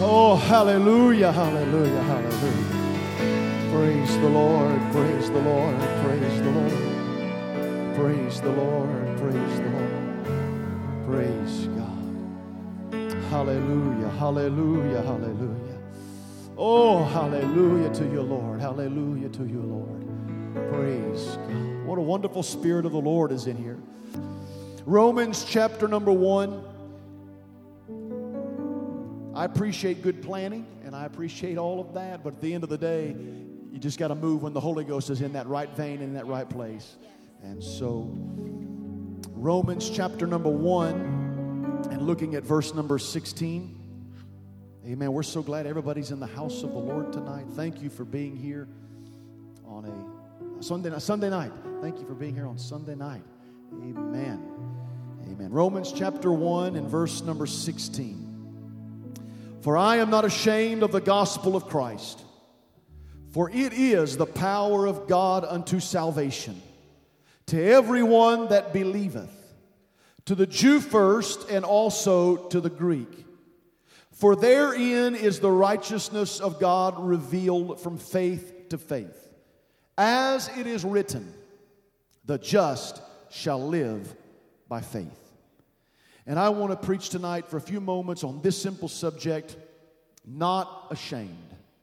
Oh, hallelujah, hallelujah, hallelujah. Praise the Lord, praise the Lord, praise the Lord. Praise the Lord, praise the Lord. Praise God. Hallelujah, hallelujah, hallelujah. Oh, hallelujah to you, Lord. Hallelujah to you, Lord. Praise God. What a wonderful Spirit of the Lord is in here. Romans chapter number 1. I appreciate good planning, and I appreciate all of that, but at the end of the day, you just got to move when the Holy Ghost is in that right vein and in that right place. And so, Romans chapter number 1, and looking at verse number 16. Amen. We're so glad everybody's in the house of the Lord tonight. Thank you for being here on a Sunday night. Thank you for being here on Sunday night. Amen. Amen. Romans chapter 1 and verse number 16. For I am not ashamed of the gospel of Christ, for it is the power of God unto salvation, to everyone that believeth, to the Jew first, and also to the Greek. For therein is the righteousness of God revealed from faith to faith. As it is written, the just shall live by faith. And I want to preach tonight for a few moments on this simple subject, not ashamed.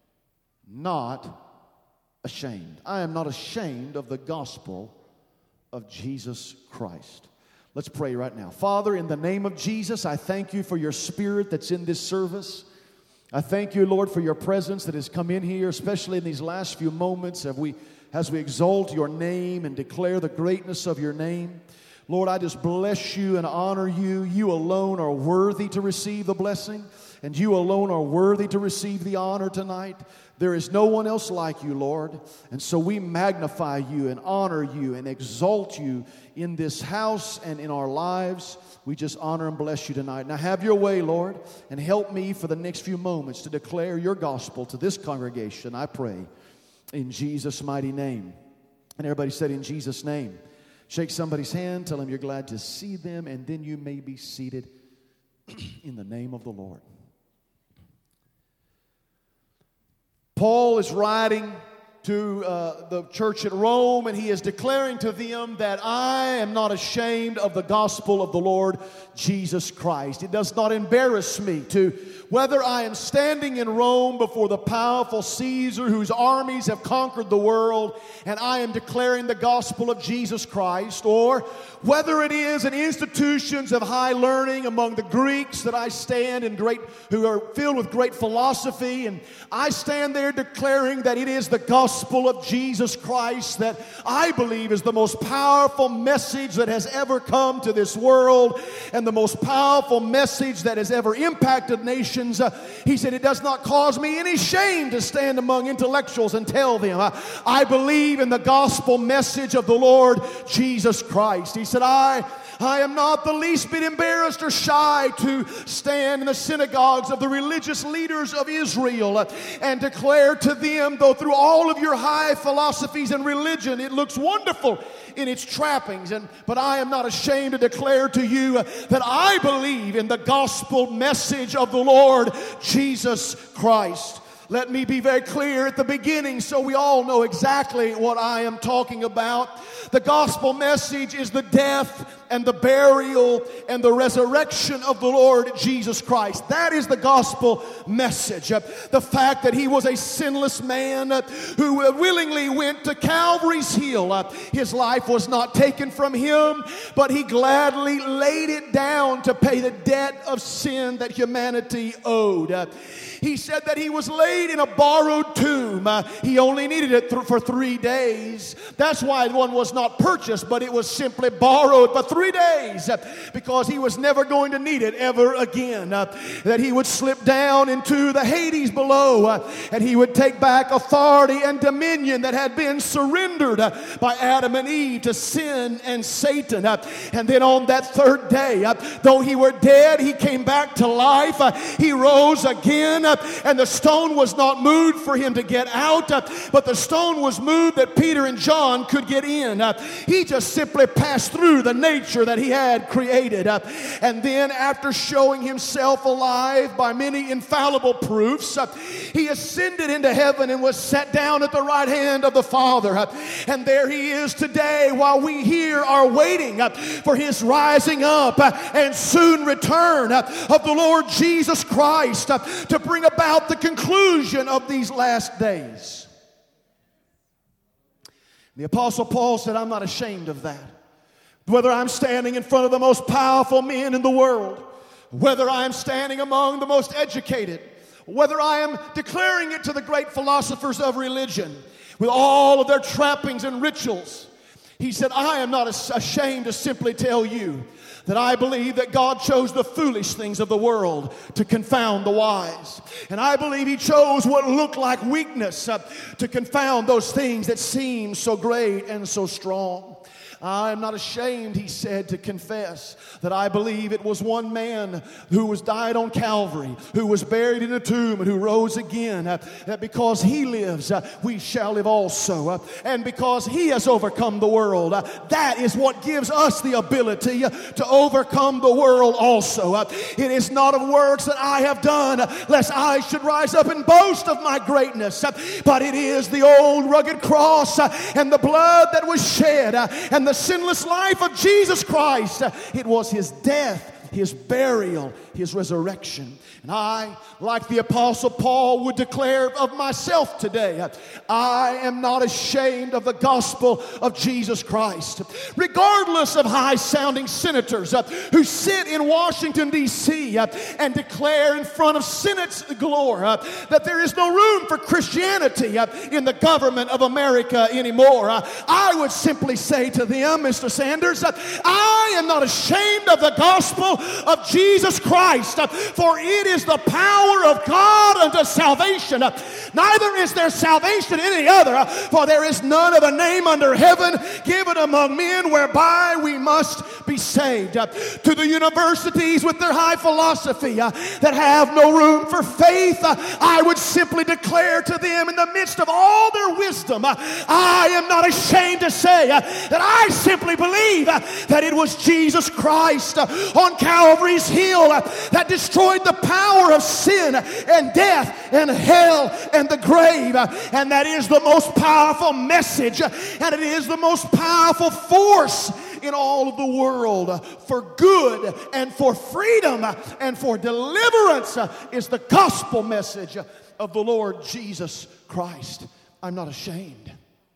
Not ashamed. I am not ashamed of the gospel of Jesus Christ. Let's pray right now. Father, in the name of Jesus, I thank you for your Spirit that's in this service. I thank you, Lord, for your presence that has come in here, especially in these last few moments as we exalt your name and declare the greatness of your name. Lord, I just bless you and honor you. You alone are worthy to receive the blessing, and you alone are worthy to receive the honor tonight. There is no one else like you, Lord. And so we magnify you and honor you and exalt you in this house and in our lives. We just honor and bless you tonight. Now have your way, Lord, and help me for the next few moments to declare your gospel to this congregation, I pray, in Jesus' mighty name. And everybody said, in Jesus' name. Shake somebody's hand, tell them you're glad to see them, and then you may be seated in the name of the Lord. Paul is writing to the church at Rome, and he is declaring to them that I am not ashamed of the gospel of the Lord Jesus Christ. It does not embarrass me to whether I am standing in Rome before the powerful Caesar whose armies have conquered the world and I am declaring the gospel of Jesus Christ, or whether it is in institutions of high learning among the Greeks that I stand in who are filled with great philosophy, and I stand there declaring that it is the gospel of Jesus Christ that I believe is the most powerful message that has ever come to this world and the most powerful message that has ever impacted nations. He said, it does not cause me any shame to stand among intellectuals and tell them I believe in the gospel message of the Lord Jesus Christ. He said, I am not the least bit embarrassed or shy to stand in the synagogues of the religious leaders of Israel and declare to them, though through all of your high philosophies and religion it looks wonderful in its trappings, but I am not ashamed to declare to you that I believe in the gospel message of the Lord Jesus Christ. Let me be very clear at the beginning so we all know exactly what I am talking about. The gospel message is the death and the burial and the resurrection of the Lord Jesus Christ. That is the gospel message. The fact that he was a sinless man who willingly went to Calvary's hill. His life was not taken from him, but he gladly laid it down to pay the debt of sin that humanity owed. He said that he was laid in a borrowed tomb. He only needed it for 3 days. That's why one was not purchased, but it was simply borrowed for 3 days, because he was never going to need it ever again. That he would slip down into the Hades below, and he would take back authority and dominion that had been surrendered by Adam and Eve to sin and Satan. And then on that third day, though he were dead, he came back to life. He rose again. And the stone was not moved for him to get out, but the stone was moved that Peter and John could get in. He just simply passed through the nature creature that he had created. And then after showing himself alive by many infallible proofs, he ascended into heaven and was set down at the right hand of the Father. And there he is today, while we here are waiting for his rising up and soon return of the Lord Jesus Christ to bring about the conclusion of these last days. The Apostle Paul said, I'm not ashamed of that. Whether I'm standing in front of the most powerful men in the world, whether I'm standing among the most educated, whether I am declaring it to the great philosophers of religion with all of their trappings and rituals, he said, I am not ashamed to simply tell you that I believe that God chose the foolish things of the world to confound the wise. And I believe he chose what looked like weakness to confound those things that seem so great and so strong. I am not ashamed, he said, to confess that I believe it was one man who was died on Calvary, who was buried in a tomb, and who rose again. That because he lives, we shall live also. And because he has overcome the world, that is what gives us the ability to overcome the world also. It is not of works that I have done, lest I should rise up and boast of my greatness. But it is the old rugged cross and the blood that was shed and the sinless life of Jesus Christ. It was his death, his burial, his resurrection. And I, like the Apostle Paul, would declare of myself today, I am not ashamed of the gospel of Jesus Christ. Regardless of high-sounding senators who sit in Washington, D.C. And declare in front of Senate's galore that there is no room for Christianity in the government of America anymore, I would simply say to them, Mr. Sanders, I am not ashamed of the gospel of Jesus Christ, for it is the power of God unto salvation. Neither is there salvation in any other, for there is none other name under heaven given among men whereby we must be saved. To the universities with their high philosophy that have no room for faith, I would simply declare to them, in the midst of all their wisdom, I am not ashamed to say that I simply believe that it was Jesus Christ on Calvary's hill that destroyed the power of sin and death and hell and the grave. And that is the most powerful message, and it is the most powerful force in all of the world for good and for freedom and for deliverance is the gospel message of the Lord Jesus Christ. I'm not ashamed.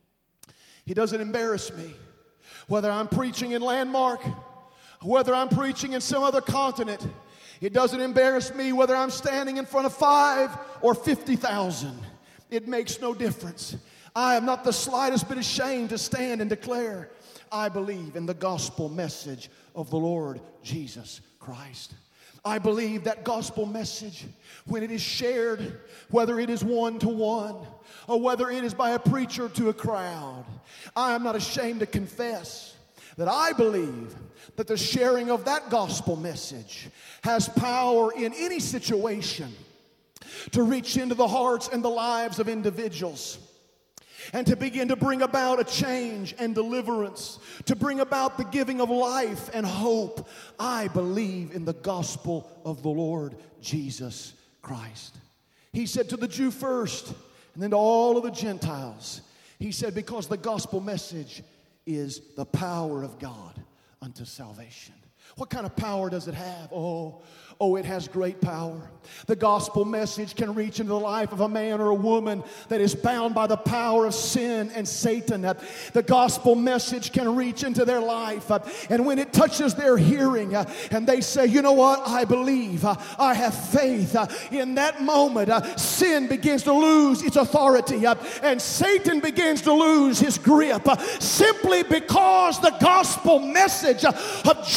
He doesn't embarrass me. Whether I'm preaching in Landmark, whether I'm preaching in some other continent, it doesn't embarrass me whether I'm standing in front of 5 or 50,000. It makes no difference. I am not the slightest bit ashamed to stand and declare, I believe in the gospel message of the Lord Jesus Christ. I believe that gospel message, when it is shared, whether it is one-to-one or whether it is by a preacher to a crowd, I am not ashamed to confess that I believe that the sharing of that gospel message has power in any situation to reach into the hearts and the lives of individuals and to begin to bring about a change and deliverance, to bring about the giving of life and hope. I believe in the gospel of the Lord Jesus Christ. He said to the Jew first, and then to all of the Gentiles, he said, because the gospel message is the power of God unto salvation. What kind of power does it have? Oh, it has great power. The gospel message can reach into the life of a man or a woman that is bound by the power of sin and Satan. The gospel message can reach into their life, and when it touches their hearing, and they say, you know what, I believe, I have faith. In that moment, sin begins to lose its authority, and Satan begins to lose his grip, simply because the gospel message of Jesus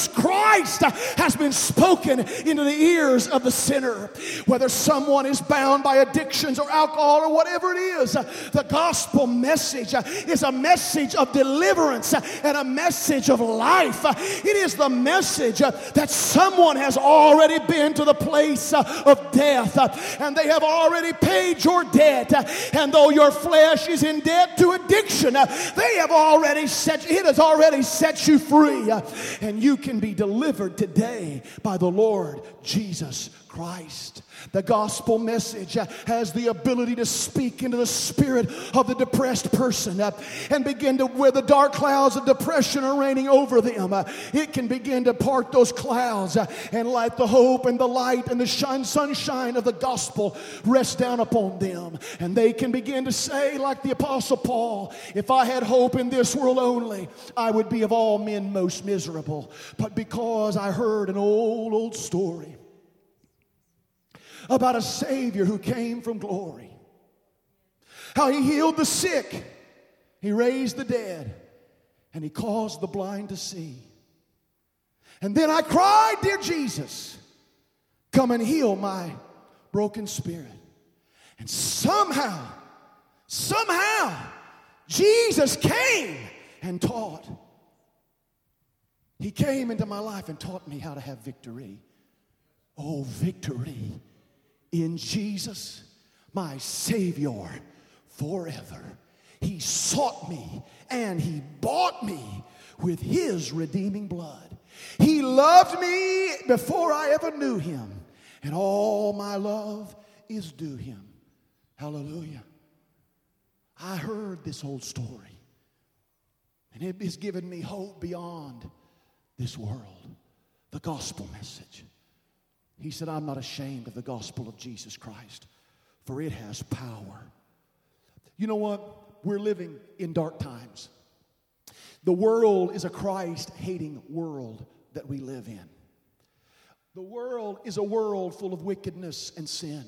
Jesus Christ has been spoken into the ears of the sinner. Whether someone is bound by addictions or alcohol or whatever it is, the gospel message is a message of deliverance and a message of life. It is the message that someone has already been to the place of death, and they have already paid your debt. And though your flesh is in debt to addiction, it has already set you free, and you can be delivered today by the Lord Jesus Christ. The gospel message has the ability to speak into the spirit of the depressed person and begin to, where the dark clouds of depression are raining over them, it can begin to part those clouds and let the hope and the light and the sunshine of the gospel rest down upon them. And they can begin to say, like the Apostle Paul, if I had hope in this world only, I would be of all men most miserable. But because I heard an old story about a Savior who came from glory, how He healed the sick, He raised the dead, and He caused the blind to see. And then I cried, dear Jesus, come and heal my broken spirit. And somehow, Jesus came and taught. He came into my life and taught me how to have victory. Oh, victory in Jesus, my Savior, forever. He sought me and He bought me with His redeeming blood. He loved me before I ever knew Him, and all my love is due Him. Hallelujah. I heard this whole story, and it has given me hope beyond this world. The gospel message. He said, I'm not ashamed of the gospel of Jesus Christ, for it has power. You know what? We're living in dark times. The world is a Christ-hating world that we live in. The world is a world full of wickedness and sin.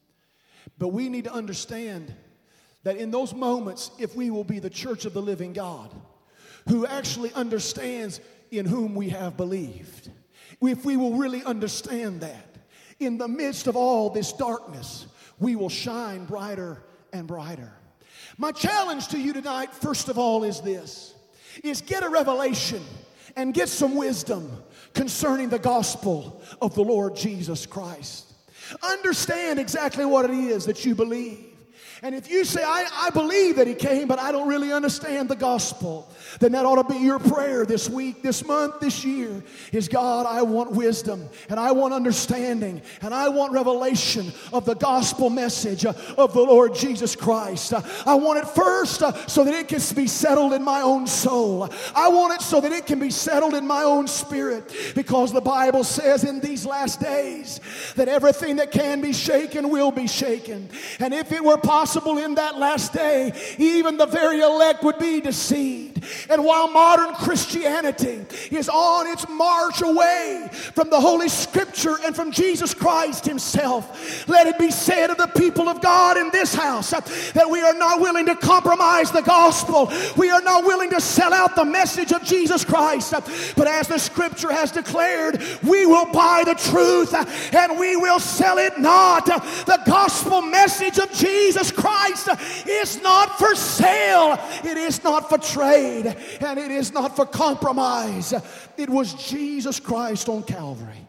But we need to understand that in those moments, if we will be the church of the living God, who actually understands in whom we have believed, if we will really understand that, in the midst of all this darkness, we will shine brighter and brighter. My challenge to you tonight, first of all, is this, is get a revelation and get some wisdom concerning the gospel of the Lord Jesus Christ. Understand exactly what it is that you believe. And if you say, I believe that He came, but I don't really understand the gospel, then that ought to be your prayer this week, this month, this year, is God, I want wisdom, and I want understanding, and I want revelation of the gospel message of the Lord Jesus Christ. I want it first so that it can be settled in my own soul. I want it so that it can be settled in my own spirit, because the Bible says in these last days that everything that can be shaken will be shaken. And if it were possible in that last day, even the very elect would be deceived. And while modern Christianity is on its march away from the Holy Scripture and from Jesus Christ Himself, let it be said of the people of God in this house that we are not willing to compromise the gospel. We are not willing to sell out the message of Jesus Christ. But as the Scripture has declared, we will buy the truth and we will sell it not. The gospel message of Jesus Christ is not for sale. It is not for trade. And it is not for compromise. It was Jesus Christ on Calvary.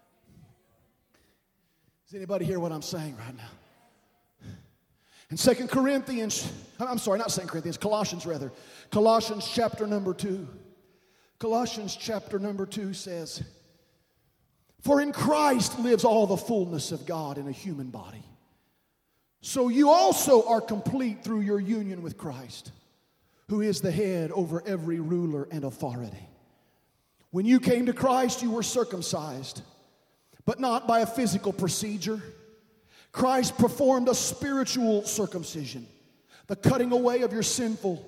Does anybody hear what I'm saying right now? In Colossians chapter number 2. Colossians chapter number 2 says, for in Christ lives all the fullness of God in a human body. So you also are complete through your union with Christ, who is the head over every ruler and authority. When you came to Christ, you were circumcised, but not by a physical procedure. Christ performed a spiritual circumcision, the cutting away of your sinful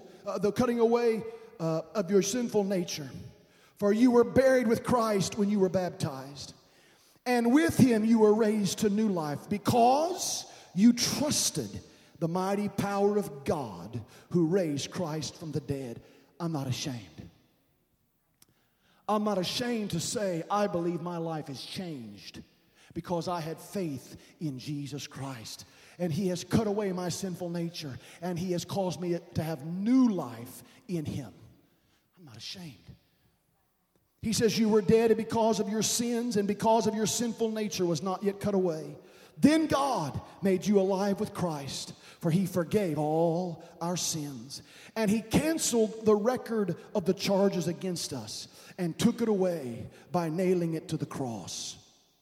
nature. For you were buried with Christ when you were baptized, and with Him you were raised to new life, because you trusted the mighty power of God who raised Christ from the dead. I'm not ashamed. I'm not ashamed to say I believe my life has changed because I had faith in Jesus Christ. And He has cut away my sinful nature, and He has caused me to have new life in Him. I'm not ashamed. He says, you were dead because of your sins, and because of your sinful nature was not yet cut away. Then God made you alive with Christ, for He forgave all our sins. And He canceled the record of the charges against us and took it away by nailing it to the cross.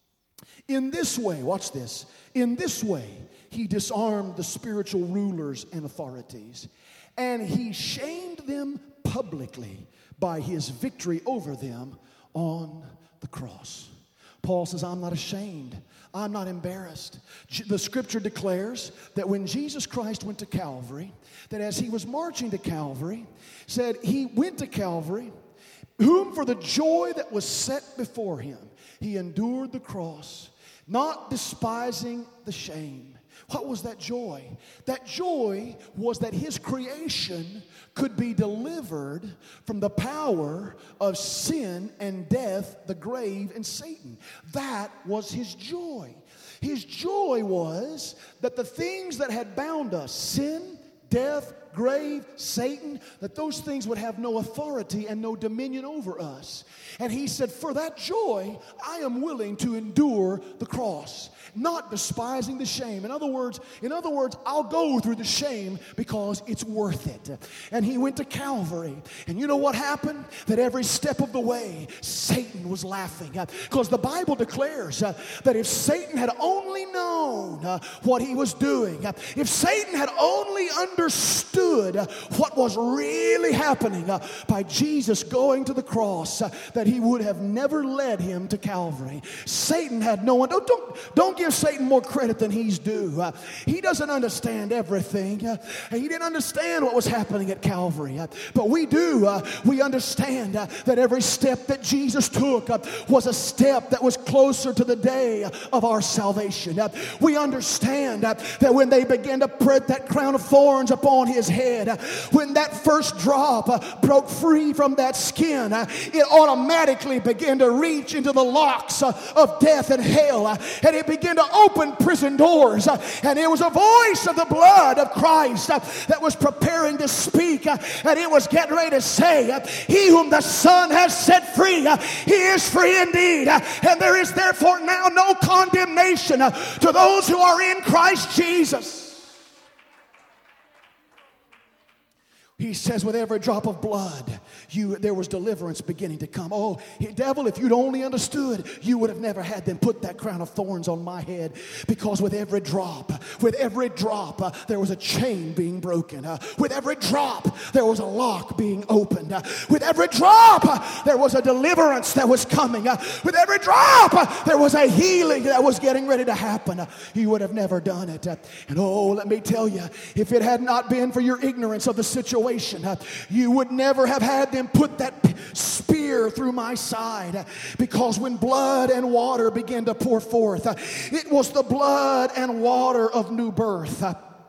In this way, watch this, in this way, He disarmed the spiritual rulers and authorities, and He shamed them publicly by His victory over them on the cross. Paul says, I'm not ashamed. I'm not embarrassed. The scripture declares that when Jesus Christ went to Calvary, that as He was marching to Calvary, said He went to Calvary, whom for the joy that was set before Him, He endured the cross, not despising the shame. What was that joy? That joy was that His creation could be delivered from the power of sin and death, the grave, and Satan. That was His joy. His joy was that the things that had bound us, sin, death, grave, Satan, that those things would have no authority and no dominion over us. And He said, for that joy, I am willing to endure the cross, not despising the shame. In other words, I'll go through the shame because it's worth it. And He went to Calvary. And you know what happened? That every step of the way, Satan was laughing. Because the Bible declares that if Satan had only known what he was doing, if Satan had only understood what was really happening by Jesus going to the cross, that he would have never led him to Calvary. Satan had no one. Don't give Satan more credit than he's due. He doesn't understand everything. He didn't understand what was happening at Calvary. But we do. We understand that every step that Jesus took was a step that was closer to the day of our salvation. We understand that when they began to put that crown of thorns upon His head, when that first drop broke free from that skin, it automatically began to reach into the locks of death and hell, and it began to open prison doors, and it was a voice of the blood of Christ that was preparing to speak, and it was getting ready to say, he whom the Son has set free, he is free indeed, and there is therefore now no condemnation to those who are in Christ Jesus. He says, with every drop of blood, there was deliverance beginning to come. Oh, devil, if you'd only understood, you would have never had them put that crown of thorns on my head. Because with every drop, there was a chain being broken. With every drop, there was a lock being opened. With every drop, there was a deliverance that was coming. With every drop, there was a healing that was getting ready to happen. You would have never done it. And oh, let me tell you, if it had not been for your ignorance of the situation, you would never have had them put that spear through my side, because when blood and water began to pour forth, it was the blood and water of new birth.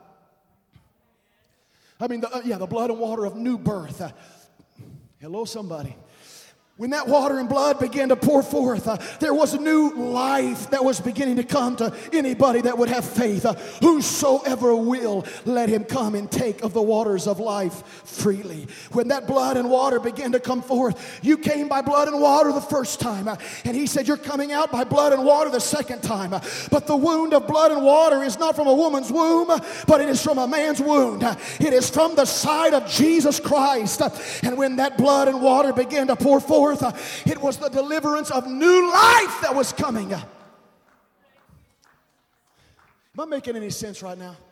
The blood and water of new birth. Hello, somebody. When that water and blood began to pour forth, there was a new life that was beginning to come to anybody that would have faith. Whosoever will, let him come and take of the waters of life freely. When that blood and water began to come forth, you came by blood and water the first time. And He said, you're coming out by blood and water the second time. But the wound of blood and water is not from a woman's womb, but it is from a man's wound. It is from the side of Jesus Christ. And when that blood and water began to pour forth, it was the deliverance of new life that was coming. Am I making any sense right now?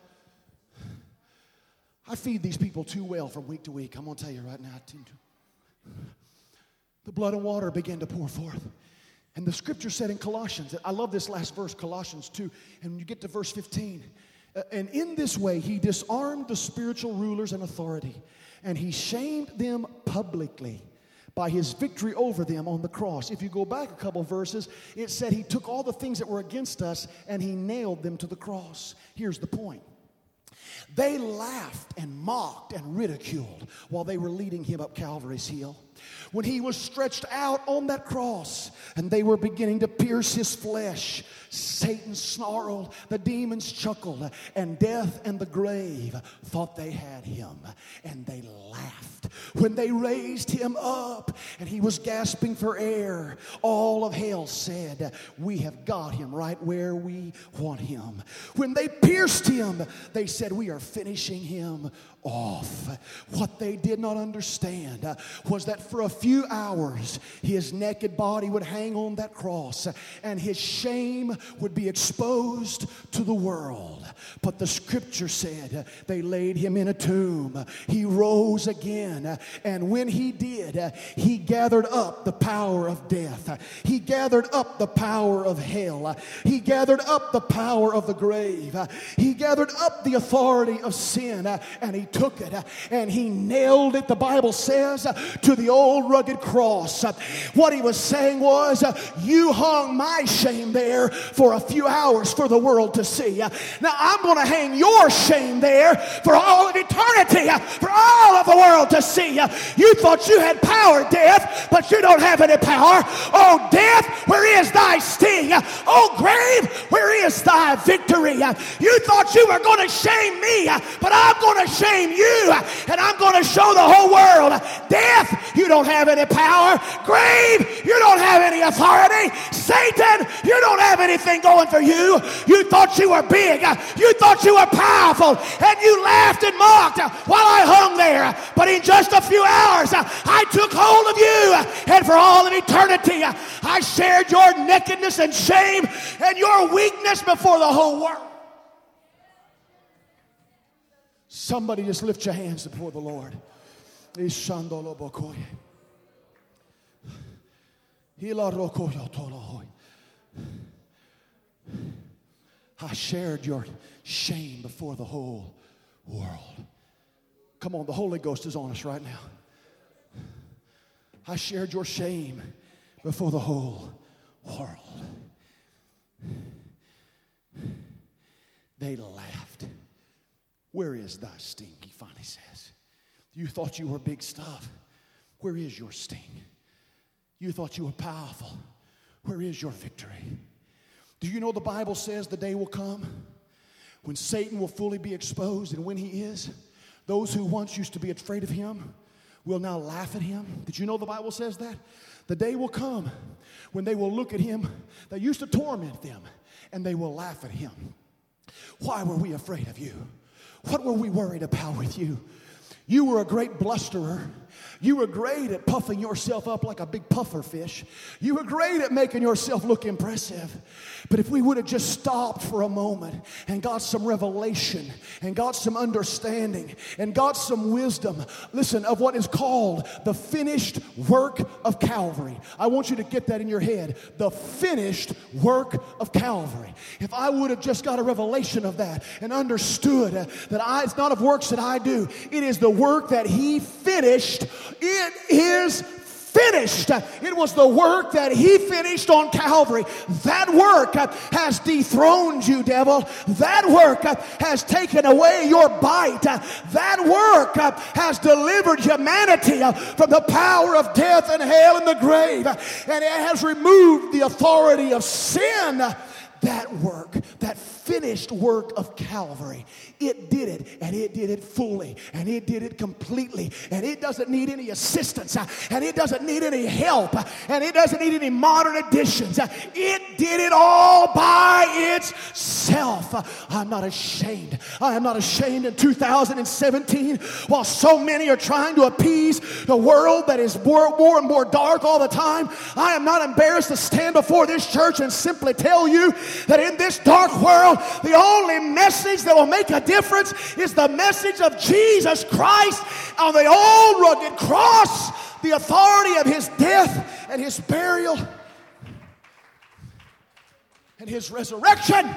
I feed these people too well from week to week. I'm going to tell you right now. The blood and water began to pour forth. And the scripture said in Colossians, I love this last verse, Colossians 2, and when you get to verse 15, and in this way He disarmed the spiritual rulers and authority, and He shamed them publicly by His victory over them on the cross. If you go back a couple verses, it said He took all the things that were against us and He nailed them to the cross. Here's the point. They laughed and mocked and ridiculed while they were leading him up Calvary's hill. When he was stretched out on that cross and they were beginning to pierce his flesh, Satan snarled, the demons chuckled, and death and the grave thought they had him, and they laughed. When they raised him up and he was gasping for air, all of hell said, we have got him right where we want him. When they pierced him, they said, we are finishing him off. What they did not understand was that for a few hours his naked body would hang on that cross and his shame would be exposed to the world. But the scripture said they laid him in a tomb. He rose again, and when he did, he gathered up the power of death. He gathered up the power of hell. He gathered up the power of the grave. He gathered up the authority of sin, and he took it and he nailed it, the Bible says, to the old rugged cross. What he was saying was, you hung my shame there for a few hours for the world to see. Now I'm going to hang your shame there for all of eternity, for all of the world to see. You thought you had power, death, but you don't have any power. Oh, death, where is thy sting? Oh, grave, where is thy victory? You thought you were going to shame me, but I'm going to shame you, and I'm going to show the whole world. Death, you don't have any power. Grave, you don't have any authority. Satan, you don't have anything going for you. You thought you were big. You thought you were powerful, and you laughed and mocked while I hung there. But in just a few hours, I took hold of you, and for all of eternity, I shared your nakedness and shame and your weakness before the whole world. Somebody just lift your hands before the Lord. I shared your shame before the whole world. Come on, the Holy Ghost is on us right now. I shared your shame before the whole world. They laughed. Where is thy sting? He finally says. You thought you were big stuff. Where is your sting? You thought you were powerful. Where is your victory? Do you know the Bible says the day will come when Satan will fully be exposed, and when he is, those who once used to be afraid of him will now laugh at him? Did you know the Bible says that? The day will come when they will look at him that used to torment them, and they will laugh at him. Why were we afraid of you? What were we worried about with you? You were a great blusterer. You were great at puffing yourself up like a big puffer fish. You were great at making yourself look impressive. But if we would have just stopped for a moment and got some revelation and got some understanding and got some wisdom, listen, of what is called the finished work of Calvary. I want you to get that in your head. The finished work of Calvary. If I would have just got a revelation of that and understood that it's not of works that I do, it is the work that he finished. It is finished. It was the work that he finished on Calvary. That work has dethroned you, devil. That work has taken away your bite. That work has delivered humanity from the power of death and hell and the grave. And it has removed the authority of sin. That work, that finished work of Calvary, it did it, and it did it fully, and it did it completely, and it doesn't need any assistance, and it doesn't need any help, and it doesn't need any modern additions. It did it all by itself. I'm not ashamed. I am not ashamed in 2017, while so many are trying to appease the world that is more and more dark all the time. I am not embarrassed to stand before this church and simply tell you that in this dark world, the only message that will make a difference is the message of Jesus Christ on the old rugged cross, the authority of his death and his burial and his resurrection.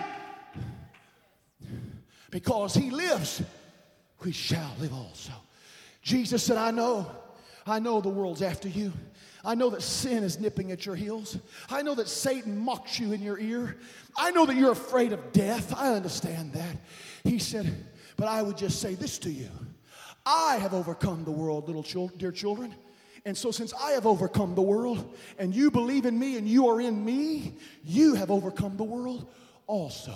Because he lives, we shall live also. Jesus said, I know the world's after you. I know that sin is nipping at your heels. I know that Satan mocks you in your ear. I know that you're afraid of death. I understand that. He said, But I would just say this to you. I have overcome the world, dear children. And so since I have overcome the world, and you believe in me and you are in me, you have overcome the world also.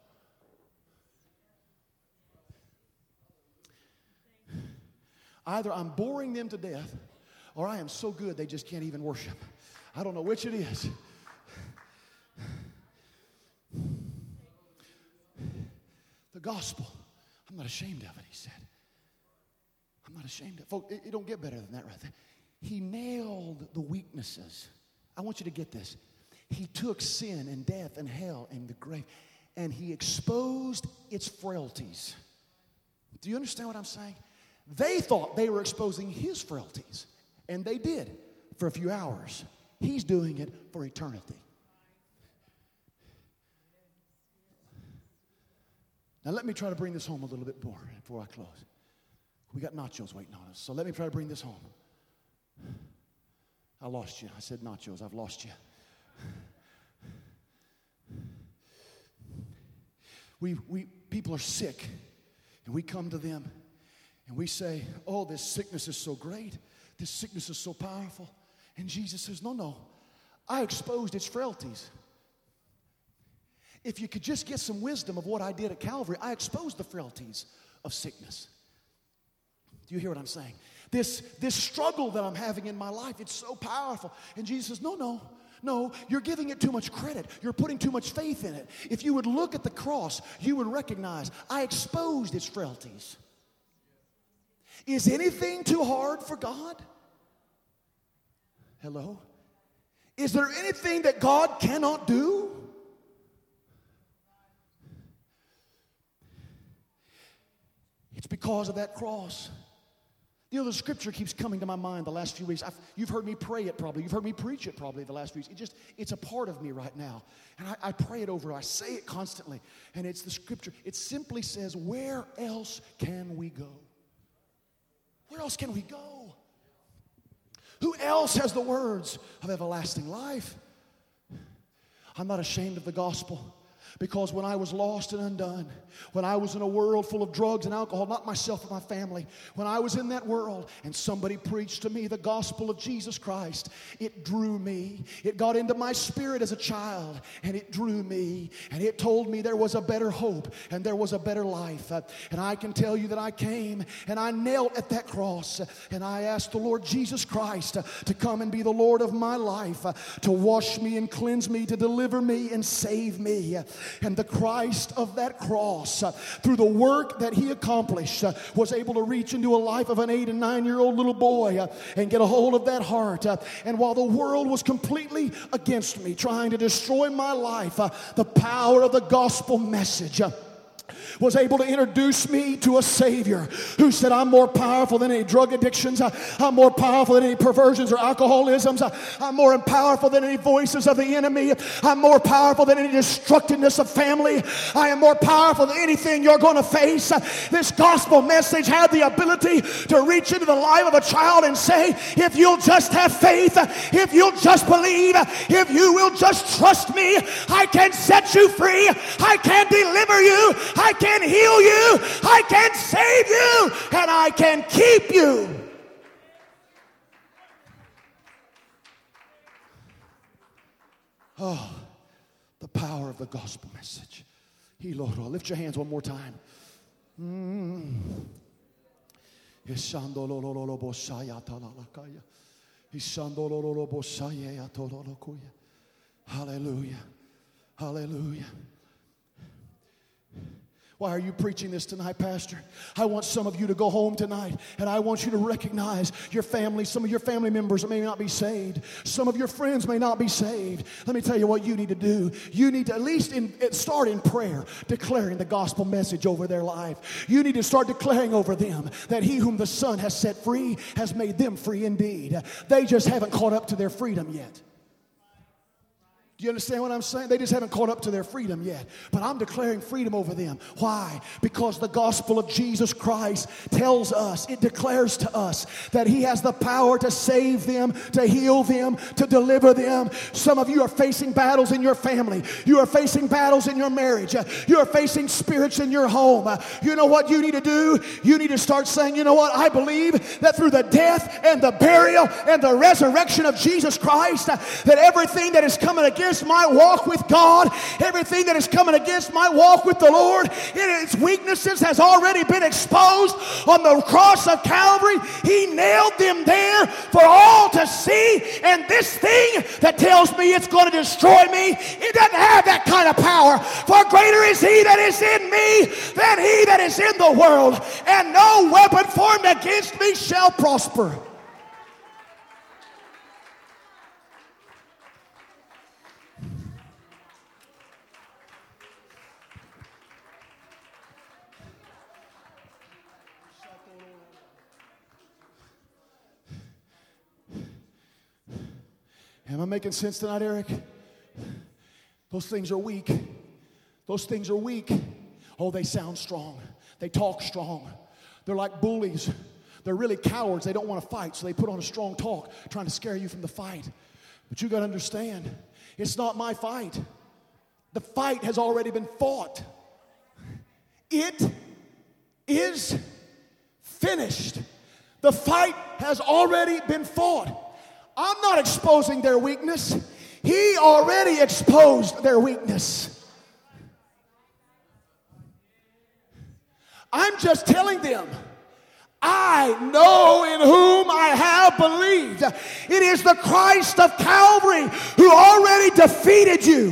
Either I'm boring them to death, or I am so good they just can't even worship. I don't know which it is. The gospel, I'm not ashamed of it, he said. I'm not ashamed of it. Folks, it don't get better than that right there. He nailed the weaknesses. I want you to get this. He took sin and death and hell and the grave, and he exposed its frailties. Do you understand what I'm saying? They thought they were exposing his frailties, and they did for a few hours. He's doing it for eternity. Now let me try to bring this home a little bit more before I close. We got nachos waiting on us, so let me try to bring this home. I lost you. I said nachos. I've lost you. People are sick, and we come to them, and we say, oh, this sickness is so great. This sickness is so powerful. And Jesus says, no. I exposed its frailties. If you could just get some wisdom of what I did at Calvary, I exposed the frailties of sickness. Do you hear what I'm saying? This struggle that I'm having in my life, it's so powerful. And Jesus says, no, you're giving it too much credit. You're putting too much faith in it. If you would look at the cross, you would recognize I exposed its frailties. Is anything too hard for God? Hello? Is there anything that God cannot do? It's because of that cross. You know, the scripture keeps coming to my mind the last few weeks. You've heard me pray it probably. You've heard me preach it probably the last few weeks. It's a part of me right now. And I pray it over. I say it constantly. And it's the scripture. It simply says, where else can we go? Where else can we go? Who else has the words of everlasting life? I'm not ashamed of the gospel. Because when I was lost and undone, when I was in a world full of drugs and alcohol, not myself but my family, when I was in that world and somebody preached to me the gospel of Jesus Christ, it drew me. It got into my spirit as a child, and it drew me, and it told me there was a better hope and there was a better life. And I can tell you that I came and I knelt at that cross and I asked the Lord Jesus Christ to come and be the Lord of my life, to wash me and cleanse me, to deliver me and save me. And the Christ of that cross, through the work that he accomplished, was able to reach into a life of an 8 and 9-year-old little boy and get a hold of that heart. And while the world was completely against me, trying to destroy my life, the power of the gospel message was able to introduce me to a Savior who said, I'm more powerful than any drug addictions. I'm more powerful than any perversions or alcoholisms. I'm more powerful than any voices of the enemy. I'm more powerful than any destructiveness of family. I am more powerful than anything you're going to face. This gospel message had the ability to reach into the life of a child and say, if you'll just have faith, if you'll just believe, if you will just trust me, I can set you free. I can deliver you. I can heal you, I can save you, and I can keep you. Oh, the power of the gospel message. Lift your hands one more time. Hallelujah. Hallelujah. Why are you preaching this tonight, Pastor? I want some of you to go home tonight, and I want you to recognize your family. Some of your family members may not be saved. Some of your friends may not be saved. Let me tell you what you need to do. You need to at least start in prayer, declaring the gospel message over their life. You need to start declaring over them that he whom the Son has set free has made them free indeed. They just haven't caught up to their freedom yet. Do you understand what I'm saying? They just haven't caught up to their freedom yet. But I'm declaring freedom over them. Why? Because the gospel of Jesus Christ tells us, it declares to us that He has the power to save them, to heal them, to deliver them. Some of you are facing battles in your family. You are facing battles in your marriage. You are facing spirits in your home. You know what you need to do? You need to start saying, you know what? I believe that through the death and the burial and the resurrection of Jesus Christ, that everything that is coming against my walk with God, everything that is coming against my walk with the Lord, its weaknesses has already been exposed on the cross of Calvary. He nailed them there for all to see, and this thing that tells me it's going to destroy me, it doesn't have that kind of power. For greater is He that is in me than he that is in the world, and no weapon formed against me shall prosper. Am I making sense tonight, Eric? Those things are weak. Those things are weak. Oh, they sound strong. They talk strong. They're like bullies. They're really cowards. They don't want to fight, so they put on a strong talk, trying to scare you from the fight. But you got to understand, it's not my fight. The fight has already been fought. It is finished. The fight has already been fought. I'm not exposing their weakness. He already exposed their weakness. I'm just telling them, I know in whom I have believed. It is the Christ of Calvary who already defeated you.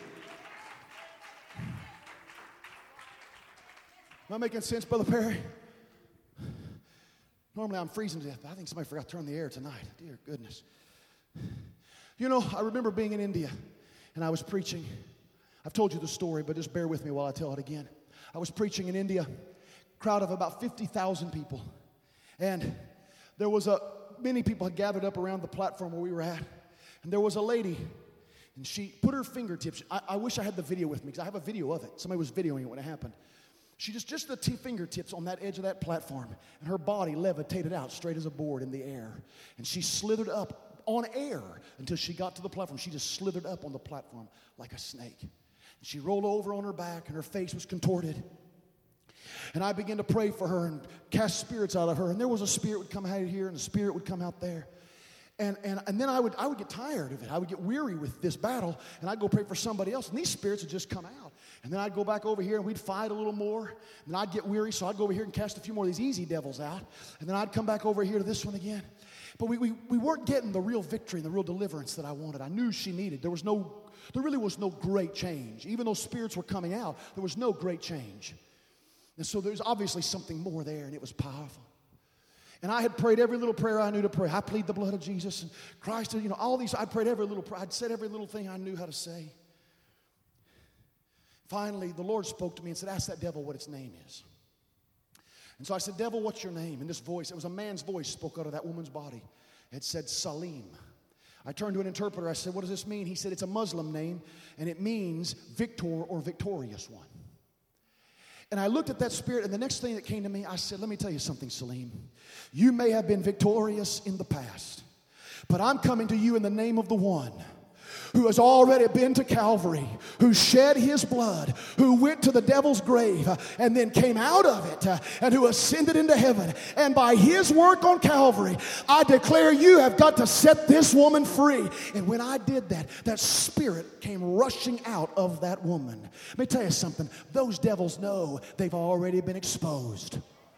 Am I making sense, Brother Perry? Normally I'm freezing to death, but I think somebody forgot to turn the air tonight. Dear goodness. You know, I remember being in India, and I was preaching. I've told you the story, but just bear with me while I tell it again. I was preaching in India, crowd of about 50,000 people. And there was many people had gathered up around the platform where we were at. And there was a lady, and she put her fingertips. I wish I had the video with me, because I have a video of it. Somebody was videoing it when it happened. She just the fingertips on that edge of that platform, and her body levitated out straight as a board in the air. And she slithered up on air until she got to the platform. She just slithered up on the platform like a snake. And she rolled over on her back, and her face was contorted. And I began to pray for her and cast spirits out of her. And there was a spirit would come out here, and a spirit would come out there. And then I would get tired of it. I would get weary with this battle, and I'd go pray for somebody else, and these spirits would just come out. And then I'd go back over here, and we'd fight a little more. And then I'd get weary, so I'd go over here and cast a few more of these easy devils out. And then I'd come back over here to this one again. But we weren't getting the real victory and the real deliverance that I wanted. I knew she needed. There really was no great change. Even though spirits were coming out, there was no great change. And so there's obviously something more there, and it was powerful. And I had prayed every little prayer I knew to pray. I plead the blood of Jesus and Christ, all these. I prayed every little prayer. I'd said every little thing I knew how to say. Finally, the Lord spoke to me and said, ask that devil what its name is. And so I said, devil, what's your name? And this voice, it was a man's voice, spoke out of that woman's body. It said, Salim. I turned to an interpreter. I said, what does this mean? He said, it's a Muslim name, and it means victor or victorious one. And I looked at that spirit, and the next thing that came to me, I said, let me tell you something, Salim. You may have been victorious in the past, but I'm coming to you in the name of the one who has already been to Calvary, who shed his blood, who went to the devil's grave and then came out of it, and who ascended into heaven. And by his work on Calvary, I declare you have got to set this woman free. And when I did that, that spirit came rushing out of that woman. Let me tell you something. Those devils know they've already been exposed.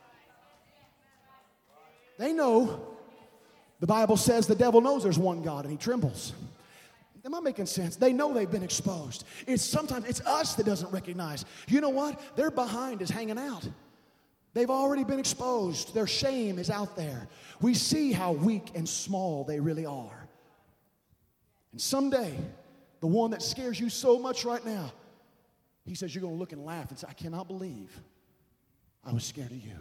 They know. The Bible says the devil knows there's one God and he trembles. Am I making sense? They know they've been exposed. Sometimes it's us that doesn't recognize. You know what? Their behind is hanging out. They've already been exposed. Their shame is out there. We see how weak and small they really are. And someday, the one that scares you so much right now, he says you're going to look and laugh and say, I cannot believe I was scared of you.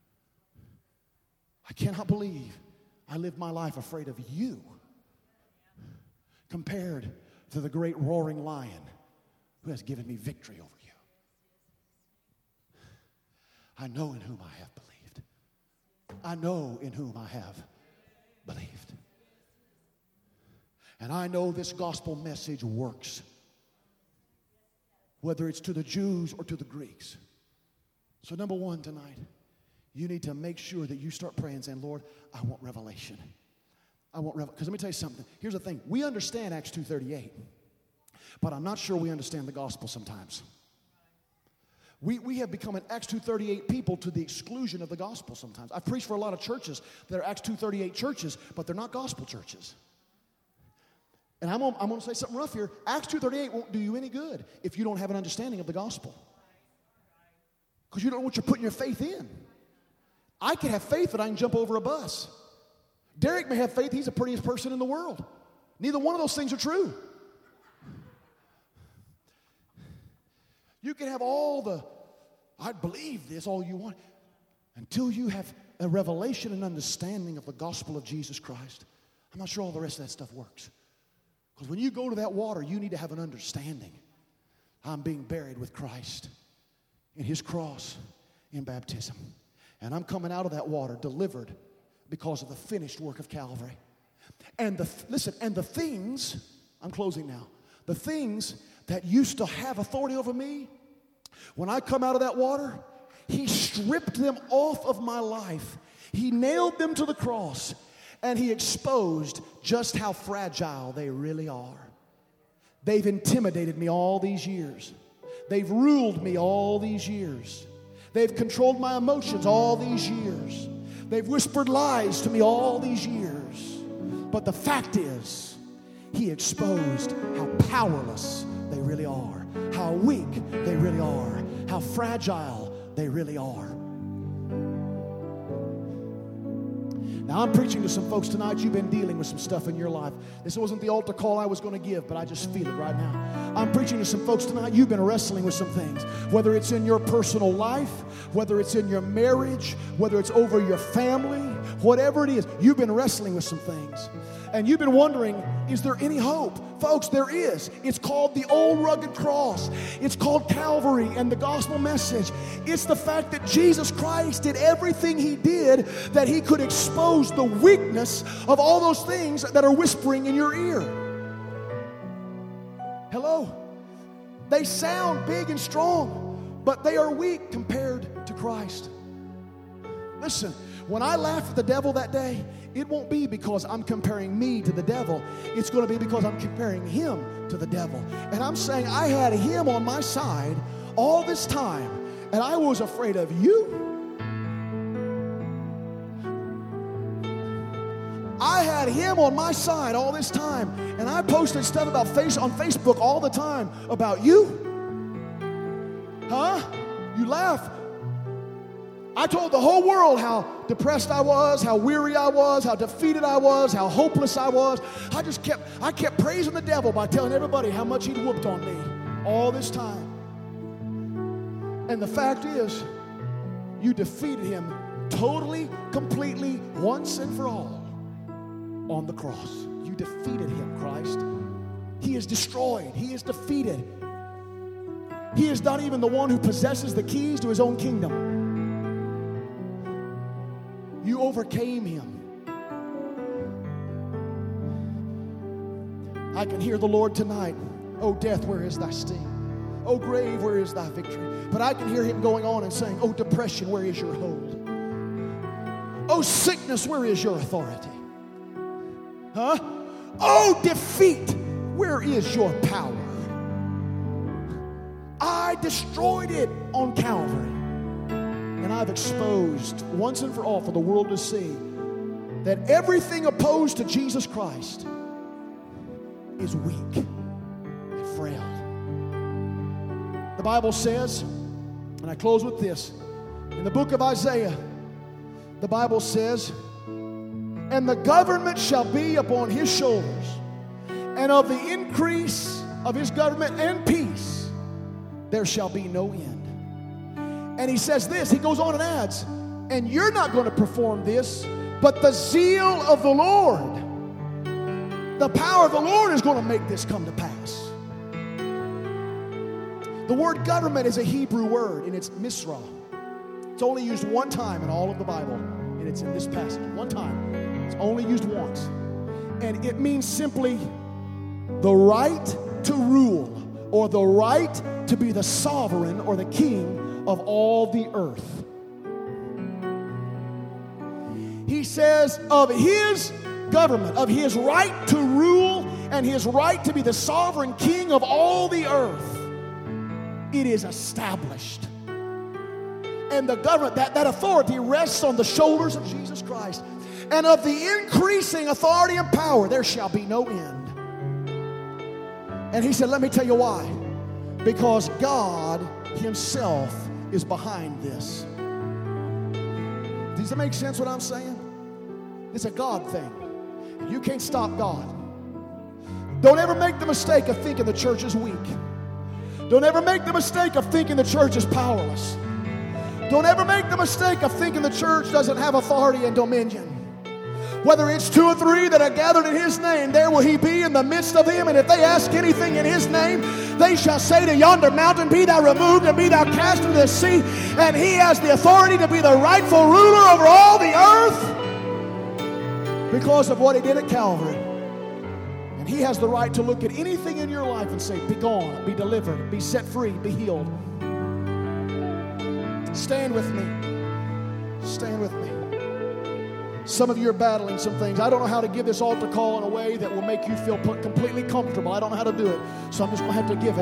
I cannot believe I lived my life afraid of you compared to the great roaring lion who has given me victory over you. I know in whom I have believed. I know in whom I have believed. And I know this gospel message works, whether it's to the Jews or to the Greeks. So number one tonight, you need to make sure that you start praying saying, Lord, I want revelation. I want revelation. Because let me tell you something. Here's the thing. We understand Acts 2:38, but I'm not sure we understand the gospel sometimes. We have become an Acts 2:38 people to the exclusion of the gospel sometimes. I've preached for a lot of churches that are Acts 2:38 churches, but they're not gospel churches. And I'm going to say something rough here. Acts 2:38 won't do you any good if you don't have an understanding of the gospel. Because you don't know what you're putting your faith in. I can have faith that I can jump over a bus. Derek may have faith he's the prettiest person in the world. Neither one of those things are true. You can have all the, I believe this, all you want, until you have a revelation and understanding of the gospel of Jesus Christ. I'm not sure all the rest of that stuff works. Because when you go to that water, you need to have an understanding. I'm being buried with Christ in his cross in baptism. And I'm coming out of that water delivered because of the finished work of Calvary. And the things, I'm closing now, the things that used to have authority over me, when I come out of that water, he stripped them off of my life. He nailed them to the cross. And he exposed just how fragile they really are. They've intimidated me all these years. They've ruled me all these years. They've controlled my emotions all these years. They've whispered lies to me all these years. But the fact is, he exposed how powerless they really are, how weak they really are, how fragile they really are. Now, I'm preaching to some folks tonight. You've been dealing with some stuff in your life. This wasn't the altar call I was going to give, but I just feel it right now. I'm preaching to some folks tonight. You've been wrestling with some things, whether it's in your personal life, whether it's in your marriage, whether it's over your family, whatever it is. You've been wrestling with some things. And you've been wondering, is there any hope? Folks, there is. It's called the old rugged cross. It's called Calvary and the gospel message. It's the fact that Jesus Christ did everything he did that he could expose the weakness of all those things that are whispering in your ear. Hello? They sound big and strong, but they are weak compared to Christ. Listen, when I laugh at the devil that day, it won't be because I'm comparing me to the devil. It's going to be because I'm comparing him to the devil. And I'm saying I had him on my side all this time, and I was afraid of you. I had him on my side all this time, and I posted stuff on Facebook all the time about you. Huh? You laugh. I told the whole world how depressed I was, how weary I was, how defeated I was, how hopeless I was. I kept praising the devil by telling everybody how much he'd whooped on me all this time. And the fact is, you defeated him totally, completely, once and for all on the cross. You defeated him, Christ. He is destroyed. He is defeated. He is not even the one who possesses the keys to his own kingdom. You overcame him. I can hear the Lord tonight. Oh, death, where is thy sting? Oh, grave, where is thy victory? But I can hear him going on and saying, oh, depression, where is your hold? Oh, sickness, where is your authority? Huh? Oh, defeat, where is your power? I destroyed it on Calvary. And I've exposed once and for all for the world to see that everything opposed to Jesus Christ is weak and frail. The Bible says, and I close with this, in the book of Isaiah, the Bible says, and the government shall be upon his shoulders, and of the increase of his government and peace there shall be no end. And he says this, he goes on and adds, and you're not going to perform this, but the zeal of the Lord The power of the Lord is going to make this come to pass. The word government is a Hebrew word, and it's misra. It's only used one time in all of the Bible, and it's in this passage. One time. It's only used once. And it means simply the right to rule, or the right to be the sovereign or the king of all the earth. He says of his government, of his right to rule and his right to be the sovereign king of all the earth, it is established. And the government, that authority rests on the shoulders of Jesus Christ. And of the increasing authority and power, there shall be no end. And he said, let me tell you why. Because God himself is behind this. Does that make sense what I'm saying? It's a God thing. You can't stop God. Don't ever make the mistake of thinking the church is weak. Don't ever make the mistake of thinking the church is powerless. Don't ever make the mistake of thinking the church doesn't have authority and dominion. Whether it's 2 or 3 that are gathered in his name, there will he be in the midst of them. And if they ask anything in his name, they shall say to yonder mountain, be thou removed and be thou cast into the sea. And he has the authority to be the rightful ruler over all the earth because of what he did at Calvary. And he has the right to look at anything in your life and say, be gone, be delivered, be set free, be healed. Stand with me. Stand with me. Some of you are battling some things. I don't know how to give this altar call in a way that will make you feel completely comfortable. I don't know how to do it, so I'm just going to have to give it.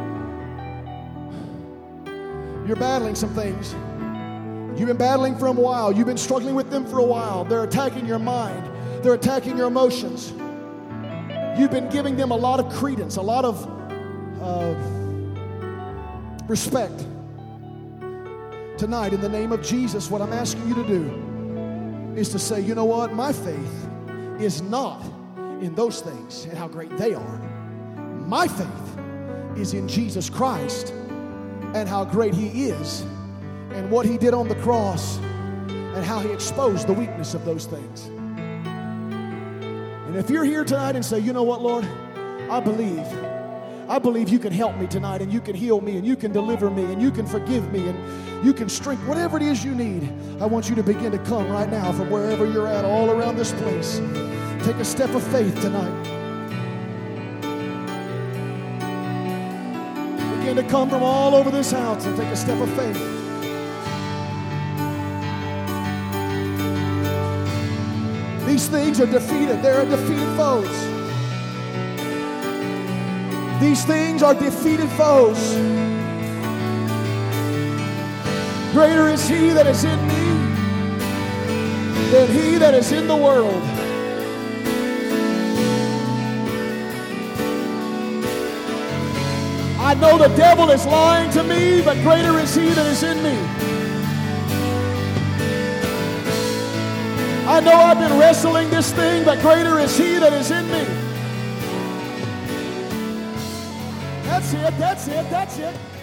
You're battling some things. You've been battling for a while. You've been struggling with them for a while. They're attacking your mind. They're attacking your emotions. You've been giving them a lot of credence, a lot of respect. Tonight, in the name of Jesus, what I'm asking you to do is to say, you know what? My faith is not in those things and how great they are. My faith is in Jesus Christ and how great he is and what he did on the cross and how he exposed the weakness of those things. And if you're here tonight and say, you know what, Lord, I believe you can help me tonight, and you can heal me, and you can deliver me, and you can forgive me, and you can strengthen whatever it is you need. I want you to begin to come right now from wherever you're at, all around this place. Take a step of faith tonight. Begin to come from all over this house and take a step of faith. These things are defeated. They're defeated foes. These things are defeated foes. Greater is he that is in me than he that is in the world. I know the devil is lying to me, but greater is he that is in me. I know I've been wrestling this thing, but greater is he that is in me. That's it, that's it, that's it.